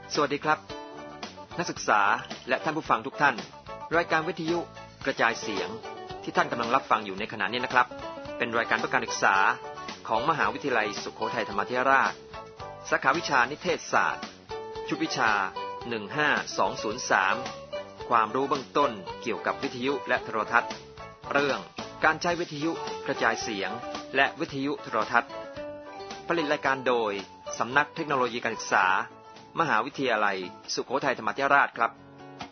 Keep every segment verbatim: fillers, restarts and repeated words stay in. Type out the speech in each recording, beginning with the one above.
สวัสดีครับนักศึกษาและท่านผู้ฟังทุกท่านรายการวิทยุกระจายเสียงที่ท่านกำลังรับฟังอยู่ในขณะนี้นะครับเป็นรายการเพื่อการศึกษาของมหาวิทยาลัยสุโขทัยธรรมาธิราชสาขาวิชานิเทศศาสตร์ชุดวิชาหนึ่งห้าสองศูนย์สามความรู้เบื้องต้นเกี่ยวกับวิทยุและโทรทัศน์เรื่องการใช้วิทยุกระจายเสียงและวิทยุโทรทัศน์ผลิตรายการโดยสำนักเทคโนโลยีการศึกษามหาวิทยาลัยสุโขทัยธรรมาธิราชครับ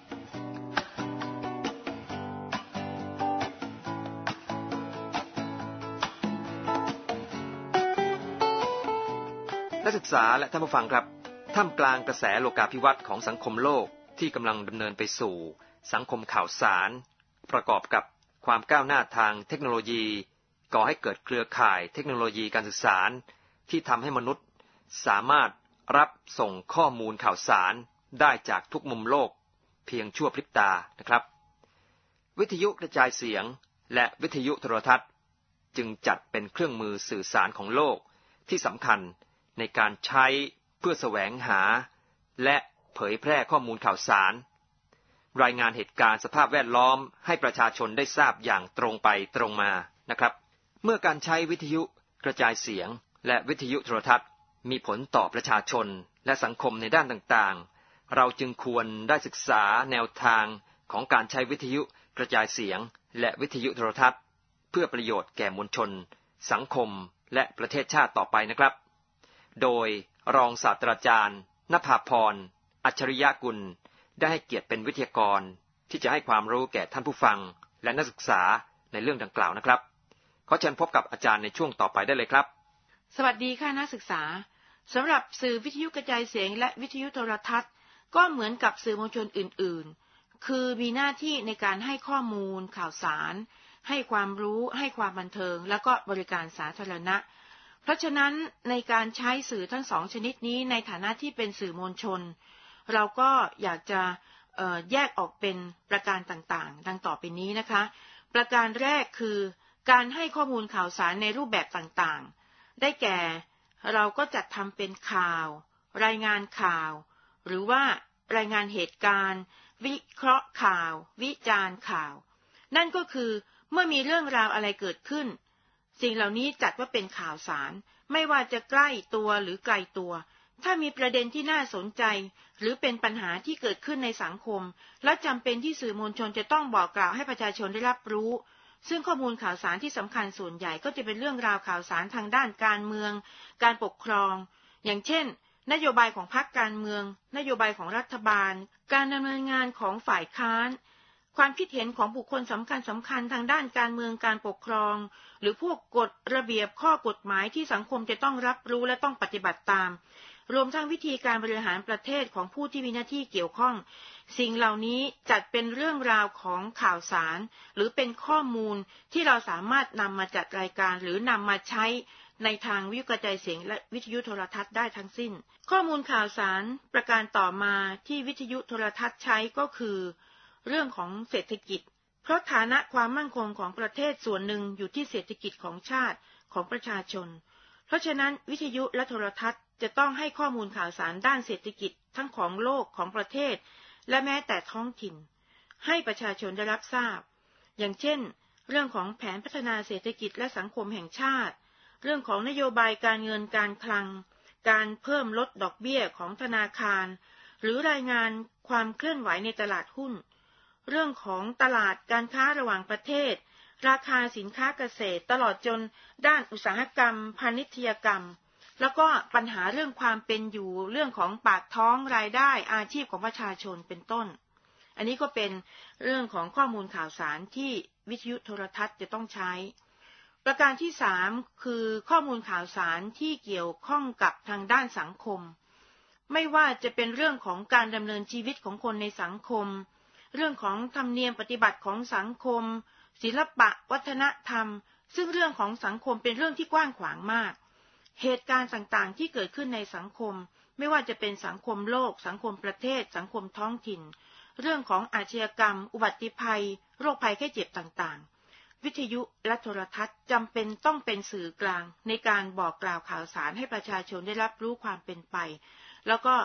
นักศึกษาและท่านผู้ฟังครับท่ามกลางกระแสโลกาภิวัตน์ของสังคมโลกที่กำลังดำเนินไปสู่สังคมข่าวสารประกอบกับความก้าวหน้าทางเทคโนโลยีก่อให้เกิดเครือข่ายเทคโนโลยีการสื่อสารที่ทำให้มนุษย์สามารถรับส่งข้อมูลข่าวสารได้จากทุกมุมโลกเพียงชั่วพริบตานะครับวิทยุกระจายเสียงและวิทยุโทรทัศน์จึงจัดเป็นเครื่องมือสื่อสารของโลกที่สำคัญในการใช้เพื่อแสวงหาและเผยแพร่ข้อมูลข่าวสารรายงานเหตุการณ์สภาพแวดล้อมให้ประชาชนได้ทราบอย่างตรงไปตรงมานะครับเมื่อการใช้วิทยุกระจายเสียงและวิทยุโทรทัศน์มีผลต่อประชาชนและสังคมในด้านต่างๆเราจึงควรได้ศึกษาแนวทางของการใช้วิทยุกระจายเสียงและวิทยุโทรทัศน์เพื่อประโยชน์แก่มวลชนสังคมและประเทศชาติต่อไปนะครับโดยรองศาสตราจารย์ณภาพรอัจฉริยกุลได้ให้เกียรติเป็นวิทยากรที่จะให้ความรู้แก่ท่านผู้ฟังและนักศึกษาในเรื่องดังกล่าวนะครับขอเชิญพบกับอาจารย์ในช่วงต่อไปได้เลยครับสวัสดีค่ะนักศึกษาสำหรับสื่อวิทยุกระจายเสียงและวิทยุโทรทัศน์ก็เหมือนกับสื่อมวลชนอื่นๆคือมีหน้าที่ในการให้ข้อมูลข่าวสารให้ความรู้ให้ความบันเทิงและก็บริการสาธารณะเพราะฉะนั้นในการใช้สื่อทั้งสองชนิดนี้ในฐานะที่เป็นสื่อมวลชนเราก็อยากจะเอ่อแยกออกเป็นประการต่างๆดังต่อไปนี้นะคะประการแรกคือการให้ข้อมูลข่าวสารในรูปแบบต่างๆได้แก่เราก็จัดทำเป็นข่าวรายงานข่าวหรือว่ารายงานเหตุการณ์วิเคราะห์ข่าววิจารณ์ข่าวนั่นก็คือเมื่อมีเรื่องราวอะไรเกิดขึ้นสิ่งเหล่านี้จัดว่าเป็นข่าวสารไม่ว่าจะใกล้ตัวหรือไกลตัวถ้ามีประเด็นที่น่าสนใจหรือเป็นปัญหาที่เกิดขึ้นในสังคมและจำเป็นที่สื่อมวลชนจะต้องบอกกล่าวให้ประชาชนได้รับรู้ซึ่งข้อมูลข่าวสารที่สำคัญส่วนใหญ่ก็จะเป็นเรื่องราวข่าวสารทางด้านการเมืองการปกครองอย่างเช่นนโยบายของพรรคการเมืองนโยบายของรัฐบาลการดำเนินงานของฝ่ายค้านความคิดเห็นของบุคคลสำคัญสำคัญทางด้านการเมืองการปกครองหรือพวกกฎระเบียบข้อกฎหมายที่สังคมจะต้องรับรู้และต้องปฏิบัติตามรวมทั้งวิธีการบริหารประเทศของผู้ที่มีหน้าที่เกี่ยวข้องสิ่งเหล่านี้จัดเป็นเรื่องราวของข่าวสารหรือเป็นข้อมูลที่เราสามารถนำมาจัดรายการหรือนำมาใช้ในทางวิทยุกระจายเสียงและวิทยุโทรทัศน์ได้ทั้งสิ้นข้อมูลข่าวสารประการต่อมาที่วิทยุโทรทัศน์ใช้ก็คือเรื่องของเศรษฐกิจเพราะฐานะความมั่นคงของประเทศส่วนหนึ่งอยู่ที่เศรษฐกิจของชาติของประชาชนเพราะฉะนั้นวิทยุและโทรทัศน์จะต้องให้ข้อมูลข่าวสารด้านเศรษฐกิจทั้งของโลกของประเทศและแม้แต่ท้องถิ่นให้ประชาชนได้รับทราบอย่างเช่นเรื่องของแผนพัฒนาเศรษฐกิจและสังคมแห่งชาติเรื่องของนโยบายการเงินการคลังการเพิ่มลดดอกเบี้ยของธนาคารหรือรายงานความเคลื่อนไหวในตลาดหุ้นเรื่องของตลาดการค้าระหว่างประเทศราคาสินค้าเกษตรตลอดจนด้านอุตสาหกรรมพาณิชยกรรมแล้วก็ปัญหาเรื่องความเป็นอยู่เรื่องของปากท้องรายได้อาชีพของประชาชนเป็นต้นอันนี้ก็เป็นเรื่องของข้อมูลข่าวสารที่วิทยุโทรทัศน์จะต้องใช้ประการที่สามคือข้อมูลข่าวสารที่เกี่ยวข้องกับทางด้านสังคมไม่ว่าจะเป็นเรื่องของการดำเนินชีวิตของคนในสังคมเรื่องของธรรมเนียมปฏิบัติของสังคมศิลปะวัฒนธรรมซึ่งเรื่องของสังคมเป็นเรื่องที่กว้างขวางมากเหตุการณ์ต่างๆที่เกิดขึ้นในสังคมไม่ว่าจะเป็นสังคมโลกสังคมประเทศสังคมท้องถิ่นเรื่องของอาชญากรรมอุบัติภัยโรคภัยไข้เจ็บต่างๆวิทยุและโทรทัศน์จำเป็นต้องเป็นสื่อกลางในการบอกกล่าวข่าวสารให้ประชาชนได้รับรู้ความเป็นไปแล้วก็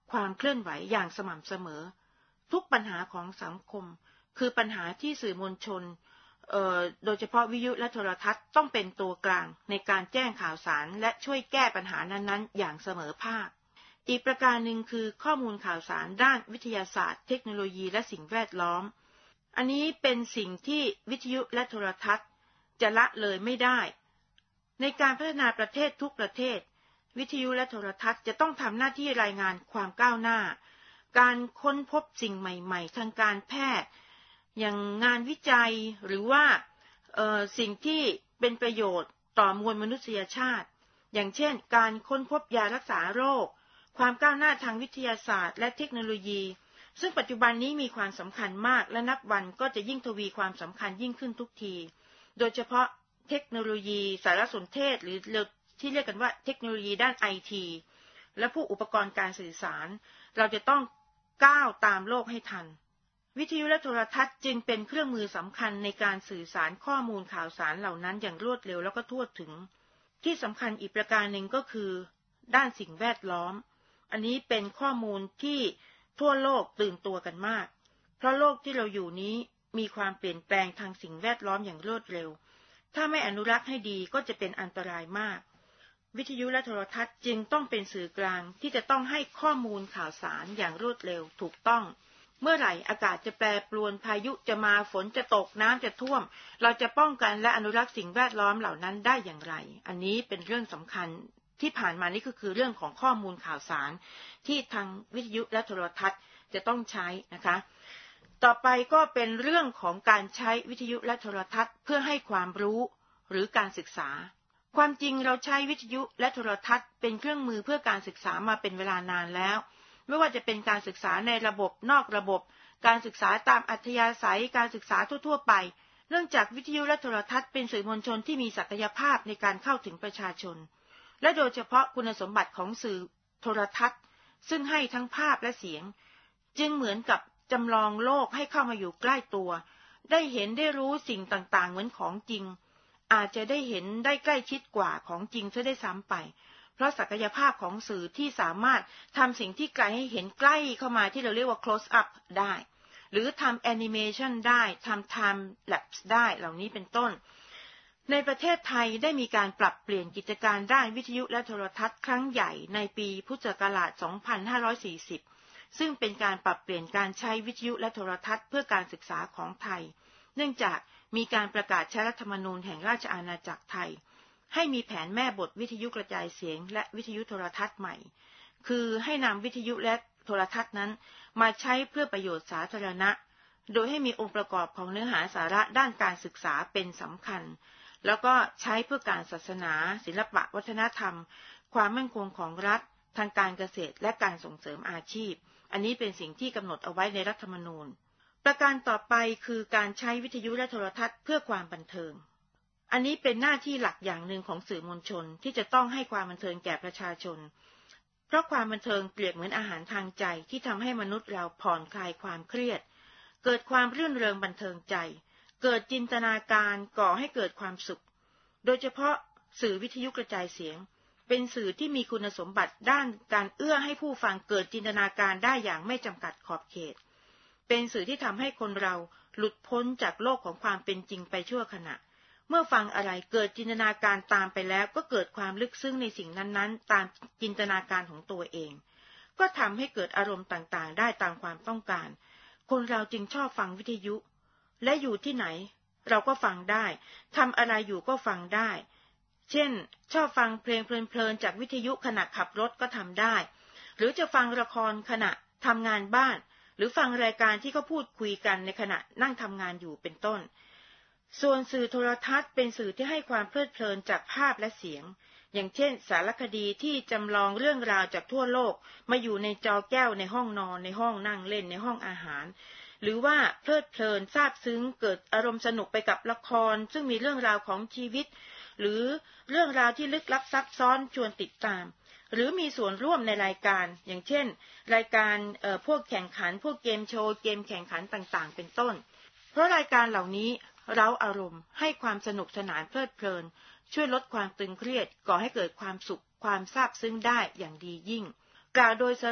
ความเคลื่อนไหวอย่างสม่ำเสมอทุกปัญหาของสังคมคือปัญหาที่สื่อมวลชนเอ่อโดยเฉพาะวิทยุและโทรทัศน์ต้องเป็นตัวกลางในการแจ้งข่าวสารและช่วยแก้ปัญหานั้นๆอย่างเสมอภาคอีกประการหนึ่งคือข้อมูลข่าวสารด้านวิทยาศาสตร์เทคโนโลยีและสิ่งแวดล้อมอันนี้เป็นสิ่งที่วิทยุและโทรทัศน์จะละเลยไม่ได้ในการพัฒนาประเทศทุกประเทศวิทยุและโทรทัศน์จะต้องทำหน้าที่รายงานความก้าวหน้าการค้นพบสิ่งใหม่ๆทางการแพทย์อย่างงานวิจัยหรือว่าเอ่อสิ่งที่เป็นประโยชน์ต่อมวลมนุษยชาติอย่างเช่นการค้นพบยารักษาโรคความก้าวหน้าทางวิทยาศาสตร์และเทคโนโลยีซึ่งปัจจุบันนี้มีความสำคัญมากและนับวันก็จะยิ่งทวีความสำคัญยิ่งขึ้นทุกทีโดยเฉพาะเทคโนโลยีสารสนเทศหรือที่เรียกกันว่าเทคโนโลยีด้าน ไอ ที และผู้อุปกรณ์การสื่อสารเราจะต้องก้าวตามโลกให้ทันวิทยุและโทรทัศน์จึงเป็นเครื่องมือสำคัญในการสื่อสารข้อมูลข่าวสารเหล่านั้นอย่างรวดเร็วแล้วก็ทั่วถึงที่สำคัญอีกประการหนึ่งก็คือด้านสิ่งแวดล้อมอันนี้เป็นข้อมูลที่ทั่วโลกตื่นตัวกันมากเพราะโลกที่เราอยู่นี้มีความเปลี่ยนแปลงทางสิ่งแวดล้อมอย่างรวดเร็วถ้าไม่อนุรักษ์ให้ดีก็จะเป็นอันตรายมากวิทยุและโทรทัศน์จึงต้องเป็นสื่อกลางที่จะต้องให้ข้อมูลข่าวสารอย่างรวดเร็วถูกต้องเมื่อไหร่อากาศจะแปรปรวนพายุจะมาฝนจะตกน้ำจะท่วมเราจะป้องกันและอนุรักษ์สิ่งแวดล้อมเหล่านั้นได้อย่างไรอันนี้เป็นเรื่องสำคัญที่ผ่านมานี่ก็คือเรื่องของข้อมูลข่าวสารที่ทางวิทยุและโทรทัศน์จะต้องใช้นะคะต่อไปก็เป็นเรื่องของการใช้วิทยุและโทรทัศน์เพื่อให้ความรู้หรือการศึกษาความจริงเราใช้วิทยุและโทรทัศน์เป็นเครื่องมือเพื่อการศึกษามาเป็นเวลานานแล้วไม่ว่าจะเป็นการศึกษาในระบบนอกระบบการศึกษาตามอัธยาศัยการศึกษาทั่วๆไปเนื่องจากวิทยุและโทรทัศน์เป็นสื่อมวลชนที่มีศักยภาพในการเข้าถึงประชาชนและโดยเฉพาะคุณสมบัติของสื่อโทรทัศน์ซึ่งให้ทั้งภาพและเสียงจึงเหมือนกับจำลองโลกให้เข้ามาอยู่ใกล้ตัวได้เห็นได้รู้สิ่งต่างๆเหมือนของจริงอาจจะได้เห็นได้ใกล้ชิดกว่าของจริงซะได้ซ้ำไปเพราะศักยภาพของสื่อที่สามารถทำสิ่งที่ไกลให้เห็นใกล้เข้ามาที่เราเรียกว่า close up ได้หรือทำแอนิเมชันได้ทำ time lapse ได้เหล่านี้เป็นต้นในประเทศไทยได้มีการปรับเปลี่ยนกิจการด้านวิทยุและโทรทัศน์ครั้งใหญ่ในปีพุทธศักราช สองพันห้าร้อยสี่สิบ ซึ่งเป็นการปรับเปลี่ยนการใช้วิทยุและโทรทัศน์เพื่อการศึกษาของไทยเนื่องจากมีการประกาศใช้รัฐธรรมนูญแห่งราชอาณาจักรไทยให้มีแผนแม่บทวิทยุกระจายเสียงและวิทยุโทรทัศน์ใหม่คือให้นำวิทยุและโทรทัศน์นั้นมาใช้เพื่อประโยชน์สาธารณะโดยให้มีองค์ประกอบของเนื้อหาสาระด้านการศึกษาเป็นสำคัญแล้วก็ใช้เพื่อการศาสนาศิลปะวัฒนธรรมความมั่นคงของรัฐทางการเกษตรและการส่งเสริมอาชีพอันนี้เป็นสิ่งที่กำหนดเอาไว้ในรัฐธรรมนูญประการต่อไปคือการใช้วิทยุและโทรทัศน์เพื่อความบันเทิงอันนี้เป็นหน้าที่หลักอย่างหนึ่งของสื่อมวลชนที่จะต้องให้ความบันเทิงแก่ประชาชนเพราะความบันเทิงเปรียบเหมือนอาหารทางใจที่ทำให้มนุษย์เราผ่อนคลายความเครียดเกิดความรื่นเริงบันเทิงใจเกิดจินตนาการก่อให้เกิดความสุขโดยเฉพาะสื่อวิทยุกระจายเสียงเป็นสื่อที่มีคุณสมบัติด้านการเอื้อให้ผู้ฟังเกิดจินตนาการได้อย่างไม่จำกัดขอบเขตเป็นสื่อที่ทำให้คนเราหลุดพ้นจากโลกของความเป็นจริงไปชั่วขณะเมื่อฟังอะไรเกิดจินตนาการตามไปแล้วก็เกิดความลึกซึ้งในสิ่งนั้นๆตามจินตนาการของตัวเองก็ทำให้เกิดอารมณ์ต่างๆได้ตามความต้องการคนเราจึงชอบฟังวิทยุและอยู่ที่ไหนเราก็ฟังได้ทำอะไรอยู่ก็ฟังได้เช่นชอบฟังเพลงเพลินๆจากวิทยุขณะขับรถก็ทำได้หรือจะฟังละครขณะทำงานบ้านหรือฟังรายการที่เขาพูดคุยกันในขณะนั่งทำงานอยู่เป็นต้นส่วนสื่อโทรทัศน์เป็นสื่อที่ให้ความเพลิดเพลินจากภาพและเสียงอย่างเช่นสารคดีที่จำลองเรื่องราวจากทั่วโลกมาอยู่ในจอแก้วในห้องนอนในห้องนั่งเล่นในห้องอาหารหรือว่าเพลิดเพลินซาบซึ้งเกิดอารมณ์สนุกไปกับละครซึ่งมีเรื่องราวของชีวิตหรือเรื่องราวที่ลึกลับซับซ้อนชวนติดตามหรือมีส่วนร่วมในรายการอย่างเช่นรายการเอ่อพวกแข่งขันพวกเกมโชว์เกมแข่งขันต่างๆเป็นต้นเพราะรายการเหล่านี้เร้าอารมณ์ให้ความสนุกสนานเพลิดเพลินช่วยลดความตึงเครียดก่อให้เกิดความสุขความซาบซึ้งได้อย่างดียิ่งกล่าวโดยสรุป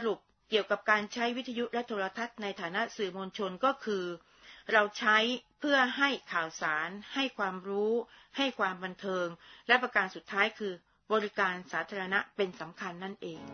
เกี่ยวกับการใช้วิทยุและโทรทัศน์ในฐานะสื่อมวลชนก็คือเราใช้เพื่อให้ข่าวสารให้ความรู้ให้ความบันเทิงและประการสุดท้ายคือบริการสาธารณะเป็นสำคัญนั่นเอง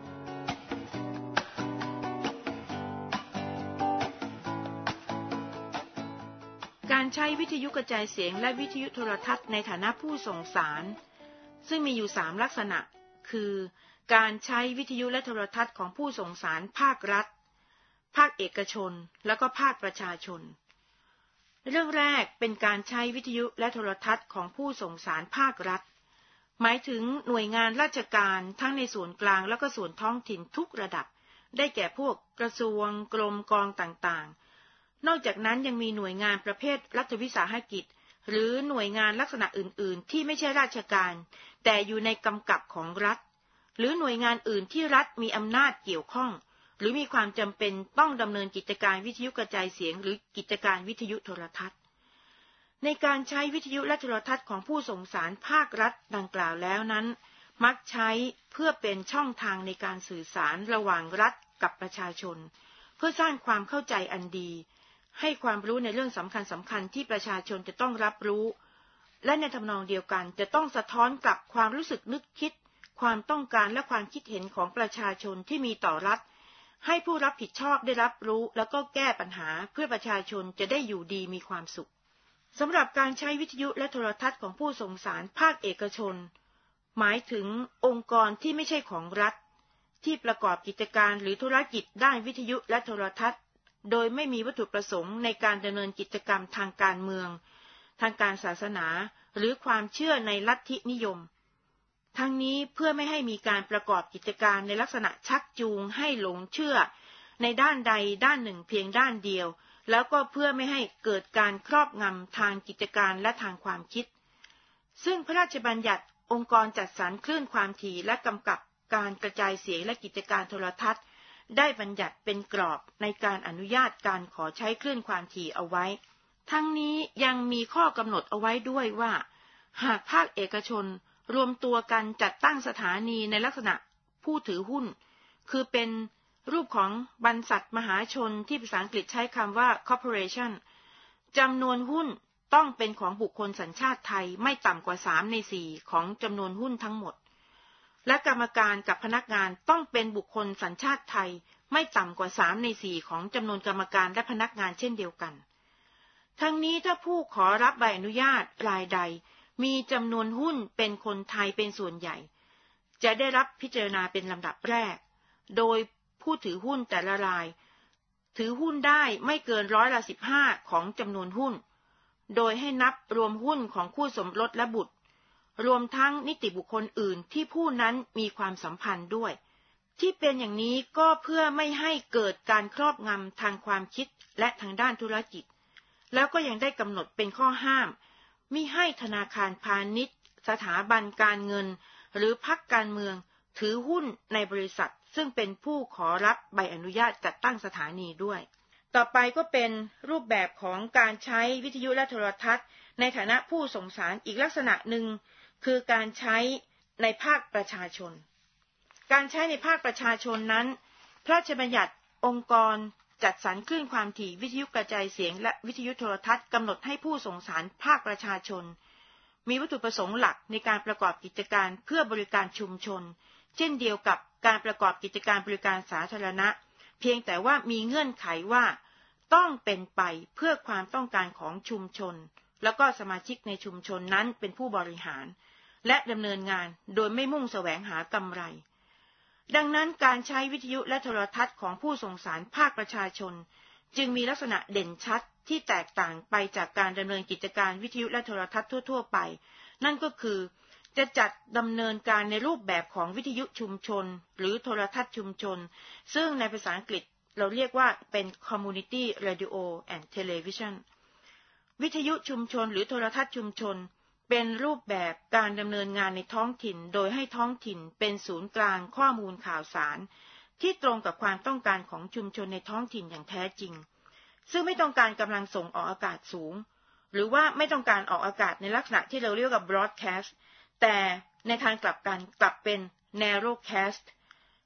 การใช้วิทยุกระจายเสียงและวิทยุโทรทัศน์ในฐานะผู้ส่งสารซึ่งมีอยู่สามลักษณะคือการใช้วิทยุและโทรทัศน์ของผู้ส่งสารภาครัฐภาคเอกชนและก็ภาคประชาชนเรื่องแรกเป็นการใช้วิทยุและโทรทัศน์ของผู้ส่งสารภาครัฐหมายถึงหน่วยงานราชการทั้งในส่วนกลางและก็ส่วนท้องถิ่นทุกระดับได้แก่พวกกระทรวงกรมกองต่างๆนอกจากนั้นยังมีหน่วยงานประเภทรัฐวิสาหกิจหรือหน่วยงานลักษณะอื่นๆที่ไม่ใช่ราชการแต่อยู่ในกำกับของรัฐหรือหน่วยงานอื่นที่รัฐมีอำนาจเกี่ยวข้องหรือมีความจำเป็นต้องดำเนินกิจการวิทยุกระจายเสียงหรือกิจการวิทยุโทรทัศน์ในการใช้วิทยุและโทรทัศน์ของผู้ส่งสารภาครัฐดังกล่าวแล้วนั้นมักใช้เพื่อเป็นช่องทางในการสื่อสารระหว่างรัฐกับประชาชนเพื่อสร้างความเข้าใจอันดีให้ความรู้ในเรื่องสำคัญสำคัญที่ประชาชนจะต้องรับรู้และในทำนองเดียวกันจะต้องสะท้อนกลับความรู้สึกนึกคิดความต้องการและความคิดเห็นของประชาชนที่มีต่อรัฐให้ผู้รับผิดชอบได้รับรู้แล้วก็แก้ปัญหาเพื่อประชาชนจะได้อยู่ดีมีความสุขสำหรับการใช้วิทยุและโทรทัศน์ของผู้ส่งสารภาคเอกชนหมายถึงองค์กรที่ไม่ใช่ของรัฐที่ประกอบกิจการหรือธุรกิจด้านวิทยุและโทรทัศน์โดยไม่มีวัตถุประสงค์ในการดำเนินกิจกรรมทางการเมืองทางการศาสนาหรือความเชื่อในลัทธินิยมทั้งนี้เพื่อไม่ให้มีการประกอบกิจการในลักษณะชักจูงให้หลงเชื่อในด้านใดด้านหนึ่งเพียงด้านเดียวแล้วก็เพื่อไม่ให้เกิดการครอบงำทางกิจการและทางความคิดซึ่งพระราชบัญญัติองค์กรจัดสรรคลื่นความถี่และกำกับการกระจายเสียงและกิจการโทรทัศน์ได้บัญญัติเป็นกรอบในการอนุญาตการขอใช้คลื่นความถี่เอาไว้ทั้งนี้ยังมีข้อกำหนดเอาไว้ด้วยว่าหากภาคเอกชนรวมตัวกันจัดตั้งสถานีในลักษณะผู้ถือหุ้นคือเป็นรูปของบรรษัทมหาชนที่ภาษาอังกฤษใช้คำว่า corporation จำนวนหุ้นต้องเป็นของบุคคลสัญชาติไทยไม่ต่ำกว่าสามในสี่ของจำนวนหุ้นทั้งหมดและกรรมการกับพนักงานต้องเป็นบุคคลสัญชาติไทยไม่ต่ำกว่าสามในสี่ของจำนวนกรรมการและพนักงานเช่นเดียวกันทั้งนี้ถ้าผู้ขอรับใบอนุญาตรายใดมีจำนวนหุ้นเป็นคนไทยเป็นส่วนใหญ่จะได้รับพิจารณาเป็นลำดับแรกโดยผู้ถือหุ้นแต่ละรายถือหุ้นได้ไม่เกินร้อยละสิบห้าของจำนวนหุ้นโดยให้นับรวมหุ้นของคู่สมรสและบุตรรวมทั้งนิติบุคคลอื่นที่ผู้นั้นมีความสัมพันธ์ด้วยที่เป็นอย่างนี้ก็เพื่อไม่ให้เกิดการครอบงำทางความคิดและทางด้านธุรกิจแล้วก็ยังได้กำหนดเป็นข้อห้ามมิให้ธนาคารพาณิชย์สถาบันการเงินหรือพรรคการเมืองถือหุ้นในบริษัทซึ่งเป็นผู้ขอรับใบอนุญาตจัดตั้งสถานีด้วยต่อไปก็เป็นรูปแบบของการใช้วิทยุและโทรทัศน์ในฐานะผู้ส่งสารอีกลักษณะหนึ่งคือการใช้ในภาคประชาชนการใช้ในภาคประชาชนนั้นพระราชบัญญัติองค์กรจัดสรรคลื่นความถี่วิทยุกระจายเสียงและวิทยุโทรทัศน์กำหนดให้ผู้ส่งสารภาคประชาชนมีวัตถุประสงค์หลักในการประกอบกิจการเพื่อบริการชุมชนเช่นเดียวกับการประกอบกิจการบริการสาธารณะเพียงแต่ว่ามีเงื่อนไขว่าต้องเป็นไปเพื่อความต้องการของชุมชนแล้วก็สมาชิกในชุมชนนั้นเป็นผู้บริหารและดำเนินงานโดยไม่มุ่งแสวงหากำไรดังนั้นการใช้วิทยุและโทรทัศน์ของผู้ส่งสารภาคประชาชนจึงมีลักษณะเด่นชัดที่แตกต่างไปจากการดำเนินกิจการวิทยุและโทรทัศน์ทั่วๆไปนั่นก็คือจะจัดดำเนินการในรูปแบบของวิทยุชุมชนหรือโทรทัศน์ชุมชนซึ่งในภาษาอังกฤษเราเรียกว่าเป็น Community Radio and Television วิทยุชุมชนหรือโทรทัศน์ชุมชนเป็นรูปแบบการดำเนินงานในท้องถิ่นโดยให้ท้องถิ่นเป็นศูนย์กลางข้อมูลข่าวสารที่ตรงกับความต้องการของชุมชนในท้องถิ่นอย่างแท้จริงซึ่งไม่ต้องการกำลังส่งออกอากาศสูงหรือว่าไม่ต้องการออกอากาศในลักษณะที่เราเรียกว่า broadcast แต่ในทางกลับกันกลับเป็น narrowcast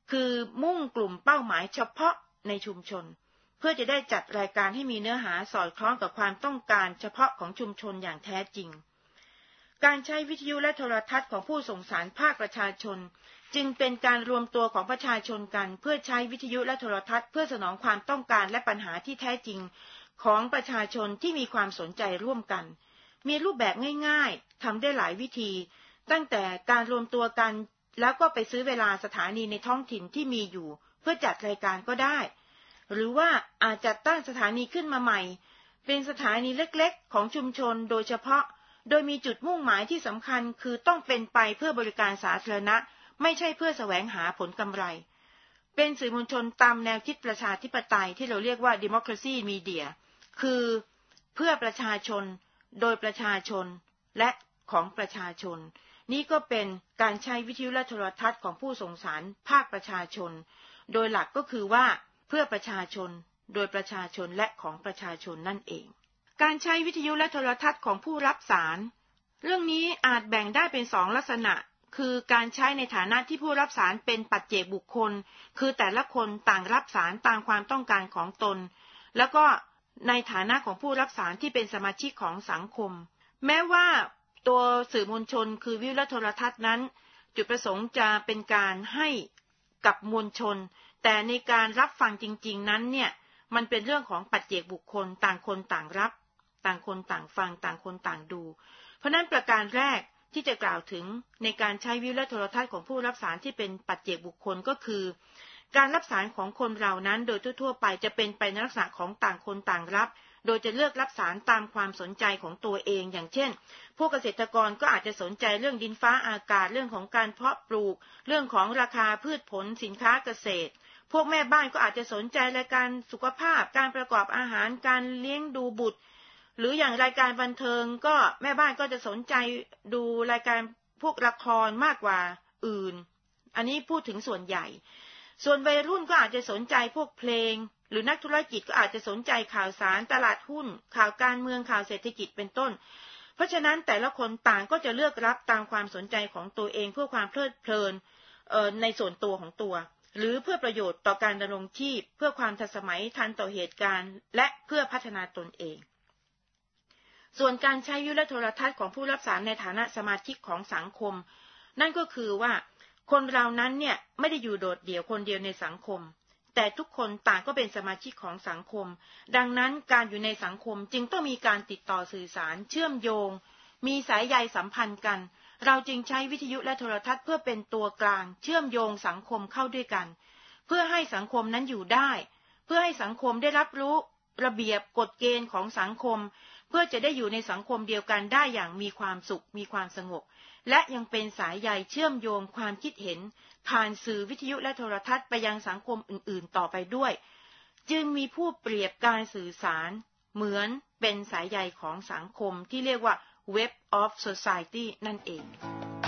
คือมุ่งกลุ่มเป้าหมายเฉพาะในชุมชนเพื่อจะได้จัดรายการให้มีเนื้อหาสอดคล้องกับความต้องการเฉพาะของชุมชนอย่างแท้จริงการใช้วิทยุและโทรทัศน์ของผู้ส่งสารภาคประชาชนจึงเป็นการรวมตัวของประชาชนกันเพื่อใช้วิทยุและโทรทัศน์เพื่อสนองความต้องการและปัญหาที่แท้จริงของประชาชนที่มีความสนใจร่วมกันมีรูปแบบง่ายๆทำได้หลายวิธีตั้งแต่การรวมตัวกันแล้วก็ไปซื้อเวลาสถานีในท้องถิ่นที่มีอยู่เพื่อจัดรายการก็ได้หรือว่าอาจจัดตั้งสถานีขึ้นมาใหม่เป็นสถานีเล็กๆของชุมชนโดยเฉพาะโดยมีจุดมุ่งหมายที่สำคัญคือต้องเป็นไปเพื่อบริการสาธารณะไม่ใช่เพื่อแสวงหาผลกำไรเป็นสื่อมวลชนตามแนวคิดประชาธิปไตยที่เราเรียกว่า democracy media คือเพื่อประชาชนโดยประชาชนและของประชาชนนี่ก็เป็นการใช้วิทยุและโทรทัศน์ของผู้ส่งสารภาคประชาชนโดยหลักก็คือว่าเพื่อประชาชนโดยประชาชนและของประชาชนนั่นเองการใช้วิทยุและโทรทัศน์ของผู้รับสารเรื่องนี้อาจแบ่งได้เป็นสองลักษณะคือการใช้ในฐานะที่ผู้รับสารเป็นปัจเจกบุคคลคือแต่ละคนต่างรับสารตามความต้องการของตนแล้วก็ในฐานะของผู้รับสารที่เป็นสมาชิกของสังคมแม้ว่าตัวสื่อมวลชนคือวิทยุและโทรทัศน์นั้นจุดประสงค์จะเป็นการให้กับมวลชนแต่ในการรับฟังจริงๆนั้นเนี่ยมันเป็นเรื่องของปัจเจกบุคคลต่างคนต่างรับต่างคนต่างฟังต่างคนต่างดูเพราะนั้นประการแรกที่จะกล่าวถึงในการใช้วิทยุและโทรทัศน์ของผู้รับสารที่เป็นปัจเจกบุคคลก็คือการรับสารของคนเรานั้นโดยทั่วๆไปจะเป็นไปในลักษณะของต่างคนต่างรับโดยจะเลือกรับสารตามความสนใจของตัวเองอย่างเช่นพวกเกษตรกรก็อาจจะสนใจเรื่องดินฟ้าอากาศเรื่องของการเพาะปลูกเรื่องของราคาพืชผลสินค้าเกษตรพวกแม่บ้านก็อาจจะสนใจรายการสุขภาพการประกอบอาหารการเลี้ยงดูบุตรหรืออย่างรายการบันเทิงก็แม่บ้านก็จะสนใจดูรายการพวกละครมากกว่าอื่นอันนี้พูดถึงส่วนใหญ่ส่วนวัยรุ่นก็อาจจะสนใจพวกเพลงหรือนักธุรกิจก็อาจจะสนใจข่าวสารตลาดหุ้นข่าวการเมืองข่าวเศรษฐกิจเป็นต้นเพราะฉะนั้นแต่ละคนต่างก็จะเลือกรับตามความสนใจของตัวเองเพื่อความเพลิดเพลินเอ่อในส่วนตัวของตัวหรือเพื่อประโยชน์ต่อการดำรงชีพเพื่อความทันสมัยทันต่อเหตุการณ์และเพื่อพัฒนาตนเองส่วนการใช้วิทยุและโทรทัศน์ของผู้รับสารในฐานะสมาชิกของสังคมนั่นก็คือว่าคนเรานั้นเนี่ยไม่ได้อยู่โดดเดี่ยวคนเดียวในสังคมแต่ทุกคนต่างก็เป็นสมาชิกของสังคมดังนั้นการอยู่ในสังคมจึงต้องมีการติดต่อสื่อสารเชื่อมโยงมีสายใยสัมพันธ์กันเราจึงใช้วิทยุและโทรทัศน์เพื่อเป็นตัวกลางเชื่อมโยงสังคมเข้าด้วยกันเพื่อให้สังคมนั้นอยู่ได้เพื่อให้สังคมได้รับรู้ระเบียบกฎเกณฑ์ของสังคมเพื่อจะได้อยู่ในสังคมเดียวกันได้อย่างมีความสุขมีความสงบและยังเป็นสายใยเชื่อมโยงความคิดเห็นผ่านสื่อวิทยุและโทรทัศน์ไปยังสังคมอื่นๆต่อไปด้วยจึงมีผู้เปรียบการสื่อสารเหมือนเป็นสายใยของสังคมที่เรียกว่า Web of Society นั่นเอง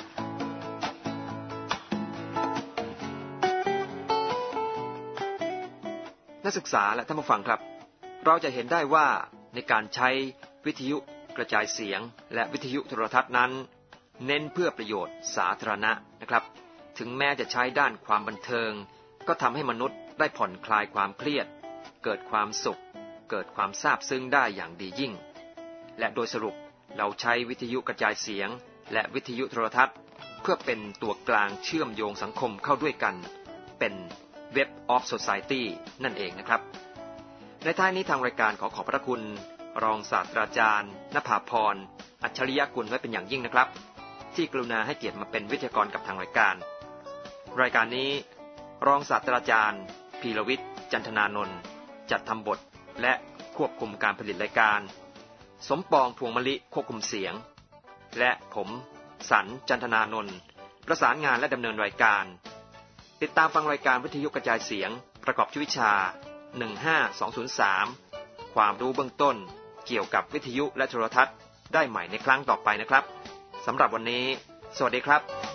นักศึกษาและท่านผู้ฟังครับเราจะเห็นได้ว่าในการใช้วิทยุกระจายเสียงและวิทยุโทรทัศน์นั้นเน้นเพื่อประโยชน์สาธารณะนะครับถึงแม้จะใช้ด้านความบันเทิงก็ทำให้มนุษย์ได้ผ่อนคลายความเครียดเกิดความสุขเกิดความซาบซึ้งได้อย่างดียิ่งและโดยสรุปเราใช้วิทยุกระจายเสียงและวิทยุโทรทัศน์เพื่อเป็นตัวกลางเชื่อมโยงสังคมเข้าด้วยกันเป็น Web of Society นั่นเองนะครับในท้ายนี้ทางรายการขอขอบพระคุณรองศาสตราจารย์ณภาพรอัจฉริยกุลไว้เป็นอย่างยิ่งนะครับที่กรุณาให้เกียรติมาเป็นวิทยากรกับทางรายการรายการนี้รองศาสตราจารย์พีรวิทย์จันทนานนท์จัดทำบทและควบคุมการผลิตรายการสมปองพวงมะลิควบคุมเสียงและผมสันจันทนานนท์ประสานงานและดำเนินรายการติดตามฟังรายการวิทยุกระจายเสียงประกอบวิชาหนึ่งห้าสองศูนย์สามความรู้เบื้องต้นเกี่ยวกับวิทยุและโทรทัศน์ได้ใหม่ในครั้งต่อไปนะครับสำหรับวันนี้สวัสดีครับ